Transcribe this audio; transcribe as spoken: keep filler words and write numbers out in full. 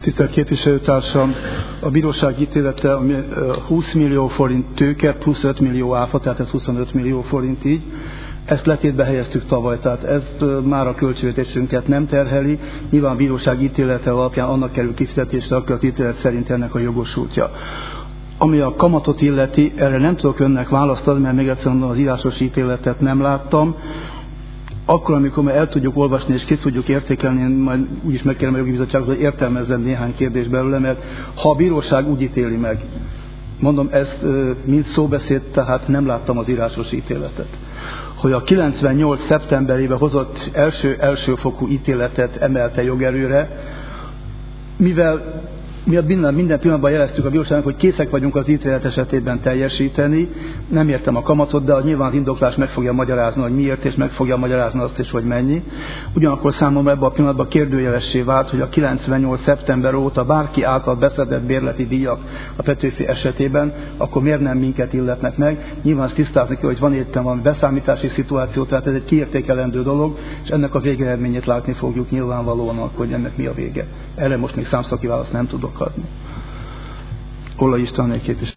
Tisztelt képviselőtársam, a bíróság ítélete húsz millió forint tőke plusz öt millió áfa, tehát ez huszonöt millió forint így. Ezt letétbe helyeztük tavaly, tehát ez már a költségvetésünket nem terheli. Nyilván a bíróság ítélete alapján annak kerül kifizetésre, akkor az ítélet szerint ennek a jogosultja. Ami a kamatot illeti, erre nem tudok önnek választ adni, mert még egyszerűen az írásos ítéletet nem láttam. Akkor, amikor már el tudjuk olvasni és ki tudjuk értékelni, én majd úgyis megkérem a jogi bizottságot, hogy értelmezzen néhány kérdés belőle, mert ha a bíróság úgy ítéli meg, mondom, ezt mind szóbeszéd, tehát nem láttam az írásos ítéletet, hogy a kilencvennyolc szeptemberében hozott első elsőfokú ítéletet emelte jogerőre, mivel miatt minden, minden pillanatban jeleztük a bíróságnak, hogy készek vagyunk az ítélet esetében teljesíteni. Nem értem a kamatot, de nyilván az indoklás meg fogja magyarázni, hogy miért, és meg fogja magyarázni azt is, hogy mennyi. Ugyanakkor számomra ebben a pillanatban kérdőjelessé vált, hogy a kilencvennyolc szeptember óta bárki által beszedett bérleti díjak a Petőfi esetében, akkor miért nem minket illetnek meg. Nyilván azt tisztázni kell, hogy van értem valami beszámítási szituáció, tehát ez egy kiértékelendő dolog, és ennek a végeredményét látni fogjuk nyilvánvalóan, hogy ennek mi a vége. Erre most még számszaki választ nem tudok adni. Ollai István képviselő.